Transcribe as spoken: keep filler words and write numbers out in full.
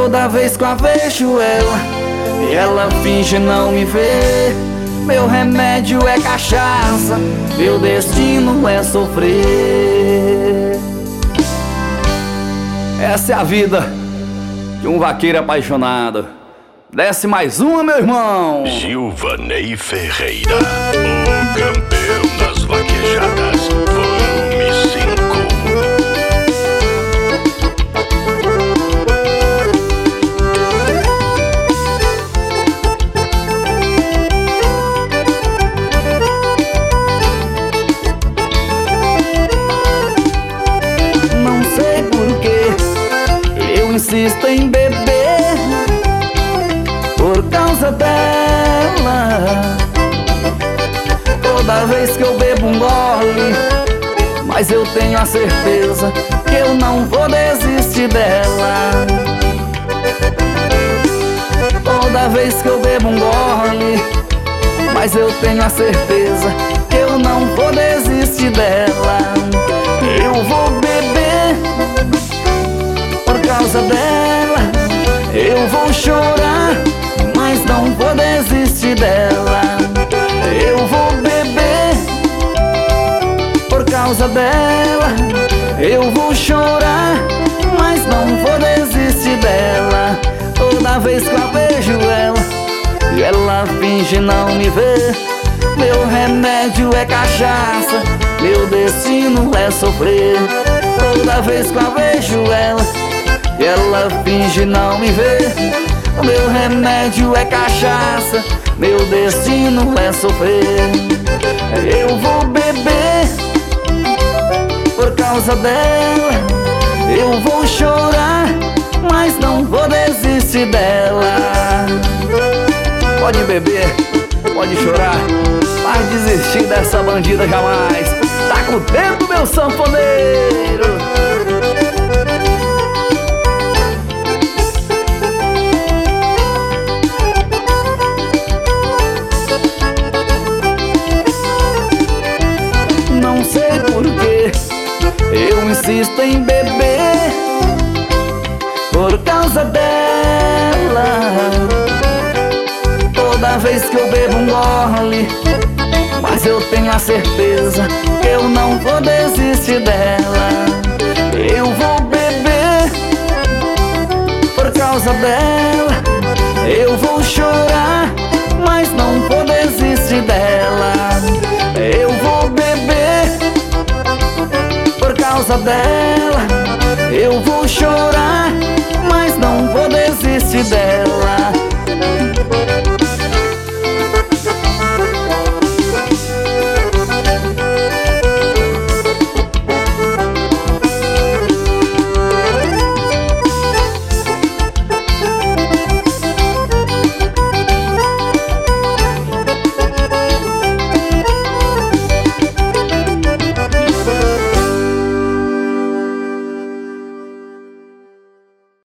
Toda vez que eu a vejo ela e ela finge não me ver, meu remédio é cachaça, meu destino é sofrer. Essa é a vida de um vaqueiro apaixonado. Desce mais uma, meu irmão. Gilvanei Ferreira, o campeão das vaquejadas, volume cinco. Não sei porquê eu insisto em beber por causa dela. Toda vez que eu bebo um gole, mas eu tenho a certeza que eu não vou desistir dela. Toda vez que eu bebo um gole, mas eu tenho a certeza que eu não vou desistir dela. Eu vou beber por causa dela, eu vou chorar, mas não vou desistir dela. Eu vou beber por causa dela, eu vou chorar, mas não vou desistir dela. Toda vez que eu vejo ela e ela finge não me ver, meu remédio é cachaça, meu destino é sofrer. Toda vez que eu vejo ela e ela finge não me ver, meu remédio é cachaça, meu destino é sofrer. Eu vou beber por causa dela, eu vou chorar, mas não vou desistir dela. Pode beber, pode chorar, mas desistir dessa bandida jamais. Tá com o tempo, meu sanfoneiro. Não sei porquê eu insisto em beber por causa dela. Toda vez que eu bebo um gole, mas eu tenho a certeza que eu não vou desistir dela. Eu vou beber por causa dela, eu vou chorar, mas não vou desistir dela. Eu vou beber por causa dela, eu vou chorar, mas não vou desistir dela.